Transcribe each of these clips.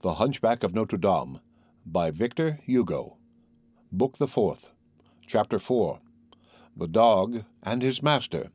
The Hunchback of Notre Dame, by Victor Hugo. Book the Fourth, Chapter 4. The Dog and His Master.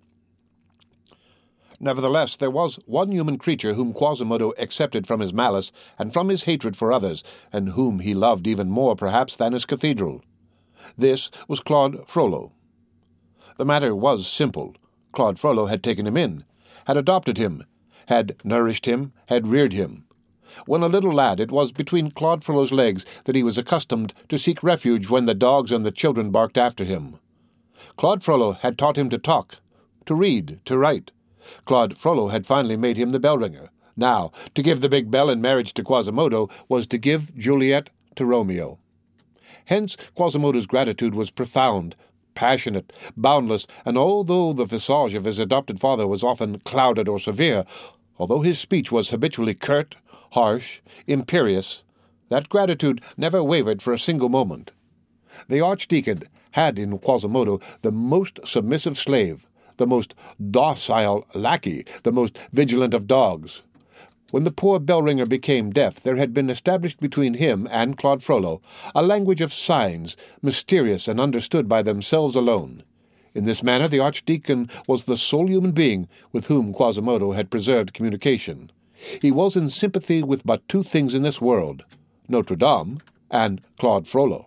Nevertheless, there was one human creature whom Quasimodo accepted from his malice and from his hatred for others, and whom he loved even more, perhaps, than his cathedral. This was Claude Frollo. The matter was simple. Claude Frollo had taken him in, had adopted him, had nourished him, had reared him. When a little lad, it was between Claude Frollo's legs that he was accustomed to seek refuge when the dogs and the children barked after him. Claude Frollo had taught him to talk, to read, to write. Claude Frollo had finally made him the bell-ringer. Now, to give the big bell in marriage to Quasimodo was to give Juliet to Romeo. Hence Quasimodo's gratitude was profound, passionate, boundless, and although the visage of his adopted father was often clouded or severe, although his speech was habitually curt, harsh, imperious, that gratitude never wavered for a single moment. The archdeacon had in Quasimodo the most submissive slave, the most docile lackey, the most vigilant of dogs. When the poor bell-ringer became deaf, there had been established between him and Claude Frollo a language of signs, mysterious and understood by themselves alone. In this manner the archdeacon was the sole human being with whom Quasimodo had preserved communication. He was in sympathy with but two things in this world, Notre Dame and Claude Frollo.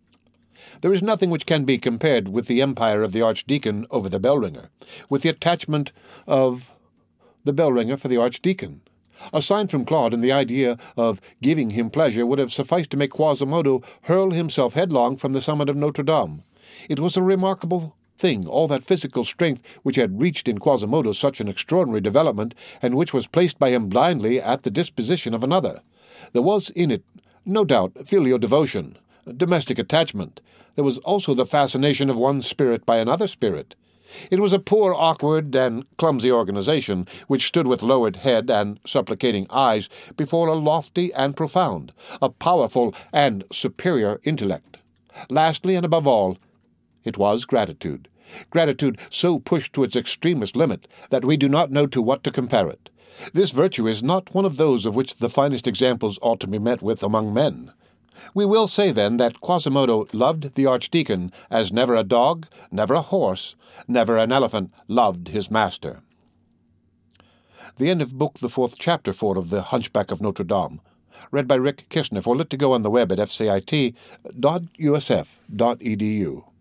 There is nothing which can be compared with the empire of the archdeacon over the bell-ringer, with the attachment of the bell-ringer for the archdeacon. A sign from Claude and the idea of giving him pleasure would have sufficed to make Quasimodo hurl himself headlong from the summit of Notre Dame. It was a remarkable thing, all that physical strength which had reached in Quasimodo such an extraordinary development, and which was placed by him blindly at the disposition of another. There was in it, no doubt, filial devotion, domestic attachment. There was also the fascination of one spirit by another spirit. It was a poor, awkward, and clumsy organization, which stood with lowered head and supplicating eyes before a lofty and profound, a powerful and superior intellect. Lastly, and above all, it was gratitude. Gratitude so pushed to its extremest limit that we do not know to what to compare it. This virtue is not one of those of which the finest examples ought to be met with among men. We will say, then, that Quasimodo loved the archdeacon as never a dog, never a horse, never an elephant loved his master. The end of Book the Fourth, Chapter 4 of The Hunchback of Notre Dame. Read by Rick Kistner, for Lit to Go on the web at fcit.usf.edu.